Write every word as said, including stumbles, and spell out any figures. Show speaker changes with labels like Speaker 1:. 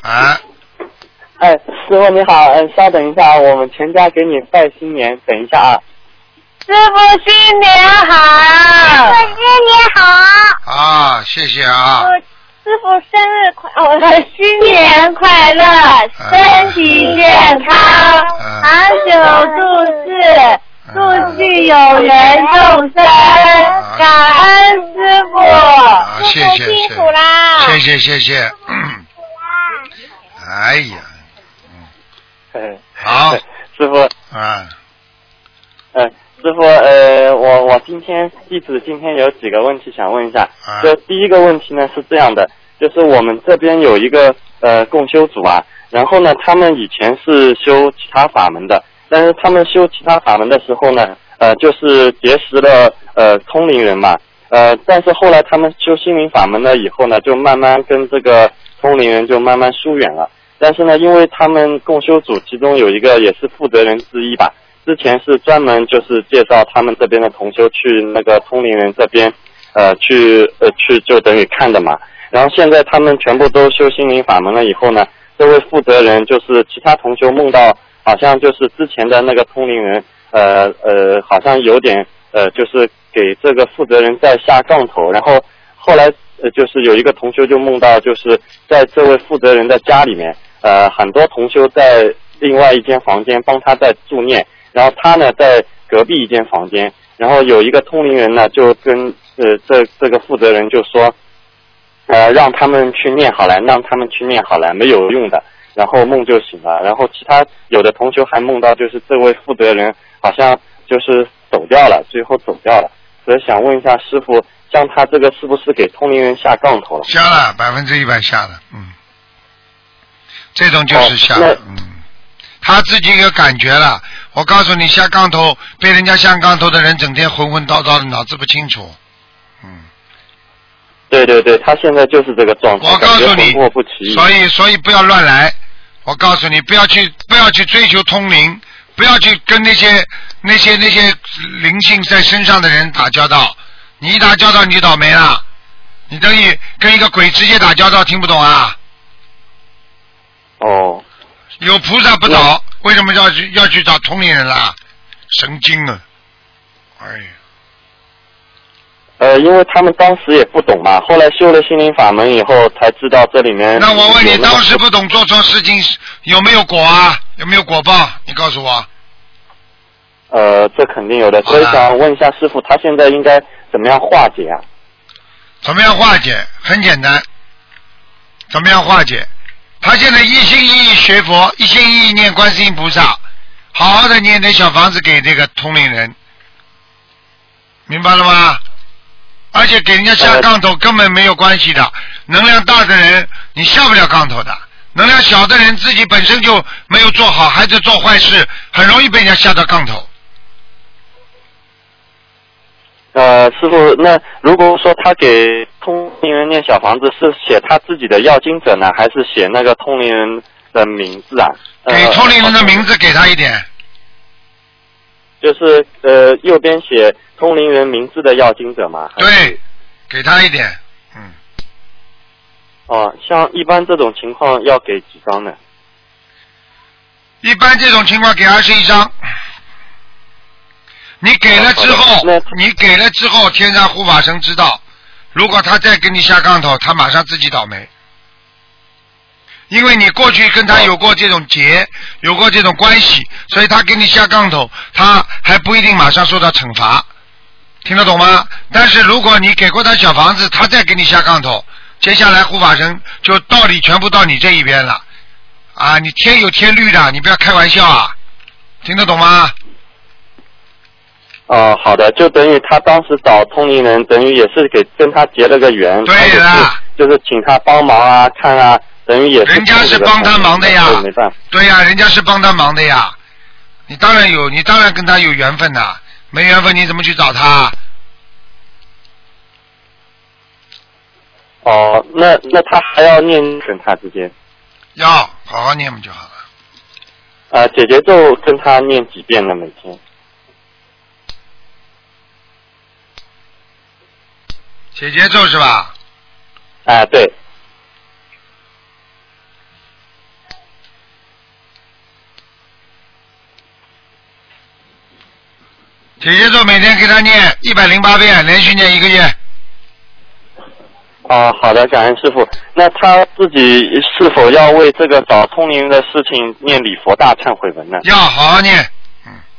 Speaker 1: 啊。
Speaker 2: 哎，师傅你好，嗯，稍等一下，我们全家给你拜新年，等一下啊。
Speaker 3: 师傅新年好！师傅新年好！
Speaker 1: 啊，谢谢啊。
Speaker 3: 师傅生日快哦，新年快乐，身体健康，长久住世，祝续有缘众生，感恩师傅。
Speaker 1: 啊，谢谢，
Speaker 3: 辛苦啦！
Speaker 1: 谢谢谢谢。哎呀，
Speaker 2: 嗯，
Speaker 1: 好，
Speaker 2: 师傅。
Speaker 1: 啊。
Speaker 2: 嗯，师傅，呃，我我今天弟子今天有几个问题想问一下。
Speaker 1: 啊、
Speaker 2: 就第一个问题呢是这样的，就是我们这边有一个呃共修组啊，然后呢他们以前是修其他法门的，但是他们修其他法门的时候呢，呃就是结识了呃通灵人嘛，呃但是后来他们修心灵法门了以后呢，就慢慢跟这个通灵人就慢慢疏远了。但是呢，因为他们共修组其中有一个也是负责人之一吧。之前是专门就是介绍他们这边的同修去那个通灵人这边，呃，去呃去就等于看的嘛。然后现在他们全部都修心灵法门了以后呢，这位负责人就是其他同修梦到，好像就是之前的那个通灵人，呃呃，好像有点呃，就是给这个负责人在下杠头。然后后来呃，就是有一个同修就梦到，就是在这位负责人的家里面，呃，很多同修在另外一间房间帮他在助念。然后他呢在隔壁一间房间，然后有一个通灵人呢就跟呃这这个负责人就说，呃让他们去念好了，让他们去念好了，没有用的。然后梦就醒了，然后其他有的同学还梦到就是这位负责人好像就是走掉了，最后走掉了。所以想问一下师傅，像他这个是不是给通灵人下杠头了？
Speaker 1: 下了，百分之一百下了，嗯，这种就是下了，哦、嗯。他自己有感觉了，我告诉你，下杠头被人家下杠头的人，整天浑浑叨叨的，脑子不清楚。嗯，
Speaker 2: 对对对，他现在就是这个状态。
Speaker 1: 我告诉你，
Speaker 2: 不齐
Speaker 1: 所以所以不要乱来。我告诉你，不要去不要去追求通灵，不要去跟那些那些那些灵性在身上的人打交道。你一打交道，你就倒霉了。你等于跟一个鬼直接打交道，听不懂啊？
Speaker 2: 哦。
Speaker 1: 有菩萨不找，为什么要去要去找通灵人啦？神经啊！哎呀，
Speaker 2: 呃，因为他们当时也不懂嘛，后来修了心灵法门以后才知道这里面。
Speaker 1: 那我问你，当时不懂做错事情有没有果啊？有没有果报？你告诉我。
Speaker 2: 呃，这肯定有的，所以想问一下师傅，他现在应该怎么样化解啊？
Speaker 1: 怎么样化解？很简单，怎么样化解？他现在一心一意学佛，一心一意念观世音菩萨，好好的念点小房子给这个通灵人，明白了吗？而且给人家下杠头根本没有关系的，能量大的人你下不了杠头的，能量小的人自己本身就没有做好，还在做坏事，很容易被人家下到杠头。
Speaker 2: 呃，师傅，那如果说他给通灵人念小房子，是写他自己的要经者呢，还是写那个通灵人的名字啊？
Speaker 1: 给通灵人的名字给他一点。呃、
Speaker 2: 就是呃，右边写通灵人名字的要经者嘛？
Speaker 1: 对，给他一点。嗯。
Speaker 2: 哦，像一般这种情况要给几张呢？
Speaker 1: 一般这种情况给二十一张。你给了之后，你给了之后，天上护法神知道，如果他再给你下杠头，他马上自己倒霉，因为你过去跟他有过这种结，有过这种关系，所以他给你下杠头，他还不一定马上受到惩罚，听得懂吗？但是如果你给过他小房子，他再给你下杠头，接下来护法神就道理全部到你这一边了，啊，你天有天律的，你不要开玩笑啊，听得懂吗？
Speaker 2: 哦，好的，就等于他当时找通灵人，等于也是给跟他结了个缘，
Speaker 1: 对啦，
Speaker 2: 就是请他帮忙啊，看啊，等于也是。
Speaker 1: 人家是帮他忙的呀，
Speaker 2: 没办法。
Speaker 1: 对呀，人家是帮他忙的呀，你当然有，你当然跟他有缘分的，没缘分你怎么去找他？
Speaker 2: 哦，那那他还要念跟他之间？
Speaker 1: 要好好念不就好了。
Speaker 2: 呃，姐姐咒跟他念几遍呢？每天？
Speaker 1: 解结咒是吧？
Speaker 2: 啊，对。
Speaker 1: 姐姐咒每天给他念一百零八遍，连续念一个月。
Speaker 2: 哦，好的，感恩师傅。那他自己是否要为这个找通灵的事情念礼佛大忏悔文呢？
Speaker 1: 要好好念。